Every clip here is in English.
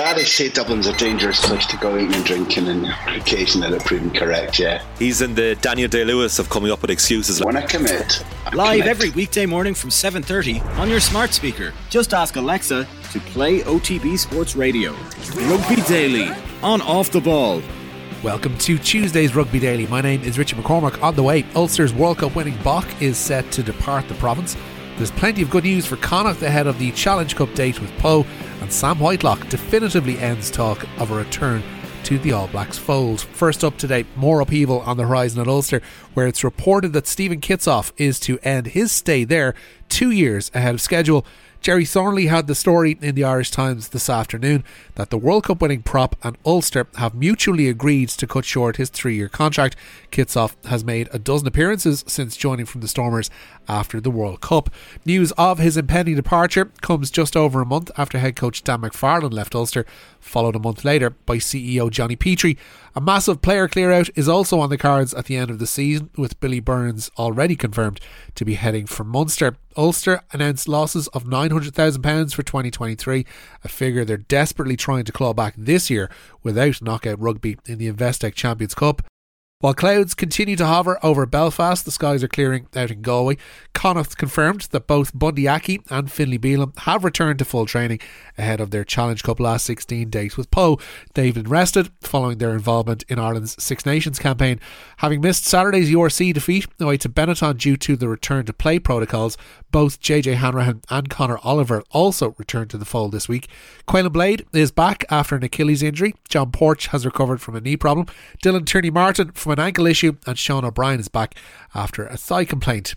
Yeah, they say Dublin's a dangerous place to go eating and drinking, and occasionally they're proven correct, yeah. He's in the Daniel Day-Lewis of coming up with excuses. When I commit, Live every weekday morning from 7:30 on your smart speaker. Just ask Alexa to play OTB Sports Radio. Rugby Daily on Off the Ball. Welcome to Tuesday's Rugby Daily. My name is Richard McCormack. On the way, Ulster's World Cup winning Bach is set to depart the province. There's plenty of good news for Connacht ahead of the Challenge Cup date with Poe, and Sam Whitelock definitively ends talk of a return to the All Blacks fold. First up today, more upheaval on the horizon at Ulster, where it's reported that Stephen Kitsoff is to end his stay there 2 years ahead of schedule. Jerry Thornley had the story in the Irish Times this afternoon that the World Cup winning prop and Ulster have mutually agreed to cut short his 3-year contract. Kitsoff has made a dozen appearances since joining from the Stormers after the World Cup. News of his impending departure comes just over a month after head coach Dan McFarlane left Ulster, followed a month later by CEO Johnny Petrie. A massive player clear-out is also on the cards at the end of the season, with Billy Burns already confirmed to be heading for Munster. Ulster announced losses of £900,000 for 2023, a figure they're desperately trying to claw back this year without knockout rugby in the Investec Champions Cup. While clouds continue to hover over Belfast, the skies are clearing out in Galway. Connacht confirmed that both Bundy Aki and Finlay Bealham have returned to full training ahead of their Challenge Cup last 16 date with Poe. They've been rested following their involvement in Ireland's Six Nations campaign. Having missed Saturday's URC defeat away to Benetton due to the return to play protocols, both JJ Hanrahan and Conor Oliver also returned to the fold this week. Quaylen Blade is back after an Achilles injury. John Porch has recovered from a knee problem. Dylan Tierney-Martin from an ankle issue, and Sean O'Brien is back after a thigh complaint.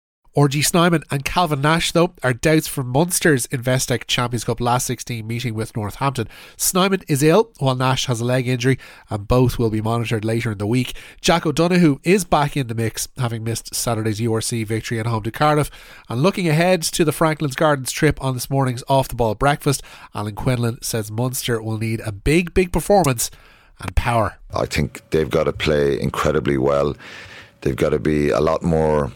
RG Snyman and Calvin Nash, though, are doubts from Munster's Investec Champions Cup last 16 meeting with Northampton. Snyman is ill, while Nash has a leg injury, and both will be monitored later in the week. Jack O'Donoghue is back in the mix, having missed Saturday's URC victory at home to Cardiff. And looking ahead to the Franklin's Gardens trip on this morning's off-the-ball breakfast, Alan Quinlan says Munster will need a big performance and power. I think they've got to play incredibly well. They've got to be a lot more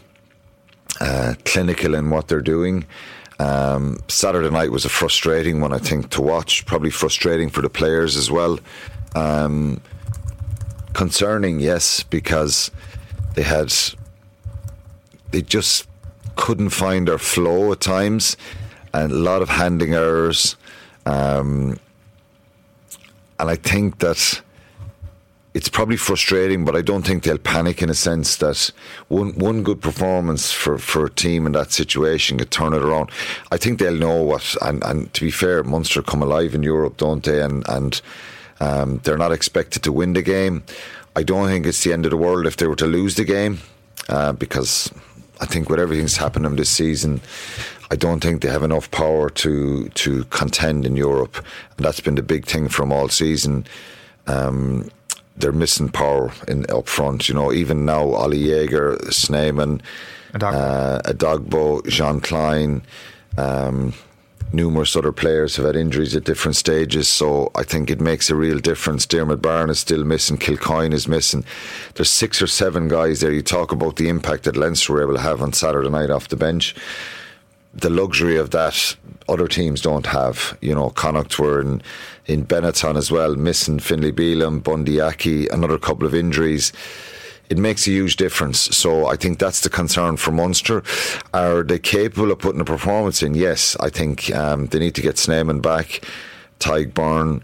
clinical in what they're doing. Saturday night was a frustrating one, I think, to watch. Probably frustrating for the players as well. Concerning, yes, because they just couldn't find their flow at times, and a lot of handling errors. And I think that it's probably frustrating, but I don't think they'll panic, in a sense that one good performance for a team in that situation could turn it around. I think they'll know what, and to be fair, Munster come alive in Europe, don't they? And they're not expected to win the game. I don't think it's the end of the world if they were to lose the game, because I think with everything's happening this season, I don't think they have enough power to contend in Europe, and that's been the big thing from all season. They're missing power up front. You know, even now, Ollie Jaeger, Snyman, Adogbo, Jean Klein, numerous other players have had injuries at different stages, so I think it makes a real difference. Dermot Byrne is still missing, Kilcoyne is missing. There's 6 or 7 guys there. You talk about the impact that Leinster were able to have on Saturday night off the bench. The luxury of that other teams don't have. You know, Connacht were in Benetton as well, missing Finlay Bealham, Bundy Aki, another couple of injuries. It makes a huge difference. So I think that's the concern for Munster. Are they capable of putting a performance in? Yes, I think they need to get Snyman back, Tadhg Beirne.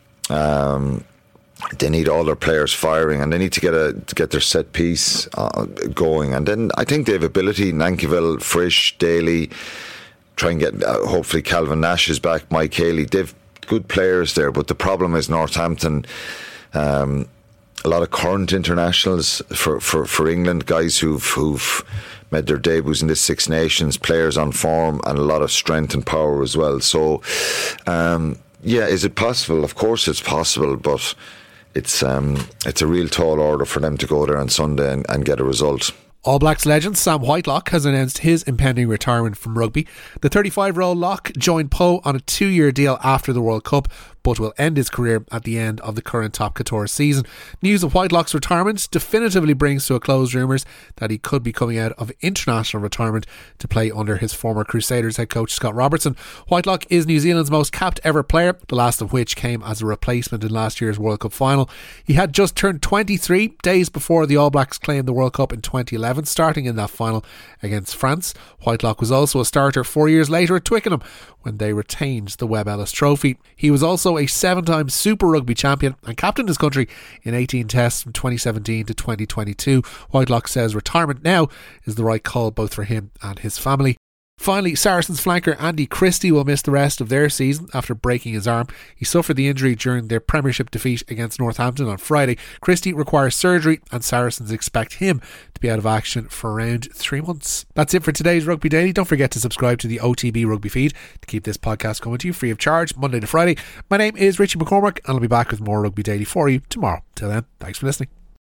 They need all their players firing, and they need to get their set piece going. And then I think they have ability. Nankyville, Frisch, Daly, try and get hopefully Calvin Nash is back, Mike Haley. They've good players there, but the problem is Northampton. A lot of current internationals for England, guys who've made their debuts in the Six Nations, players on form, and a lot of strength and power as well. So, yeah, is it possible? Of course, it's possible, but it's a real tall order for them to go there on Sunday and get a result. All Blacks legend Sam Whitelock has announced his impending retirement from rugby. The 35-year-old lock joined Poe on a 2-year deal after the World Cup, but will end his career at the end of the current Top Couture season. News of Whitelock's retirement definitively brings to a close rumours that he could be coming out of international retirement to play under his former Crusaders head coach Scott Robertson. Whitelock is New Zealand's most capped ever player, the last of which came as a replacement in last year's World Cup final. He had just turned 23 days before the All Blacks claimed the World Cup in 2011, starting in that final against France. Whitelock was also a starter 4 years later at Twickenham when they retained the Webb Ellis Trophy. He was also a 7-time Super Rugby champion and captained his country in 18 tests from 2017 to 2022. Whitelock says retirement now is the right call both for him and his family. Finally, Saracens flanker Andy Christie will miss the rest of their season after breaking his arm. He suffered the injury during their Premiership defeat against Northampton on Friday. Christie requires surgery and Saracens expect him to be out of action for around 3 months. That's it for today's Rugby Daily. Don't forget to subscribe to the OTB Rugby feed to keep this podcast coming to you free of charge Monday to Friday. My name is Richie McCormack and I'll be back with more Rugby Daily for you tomorrow. Till then, thanks for listening.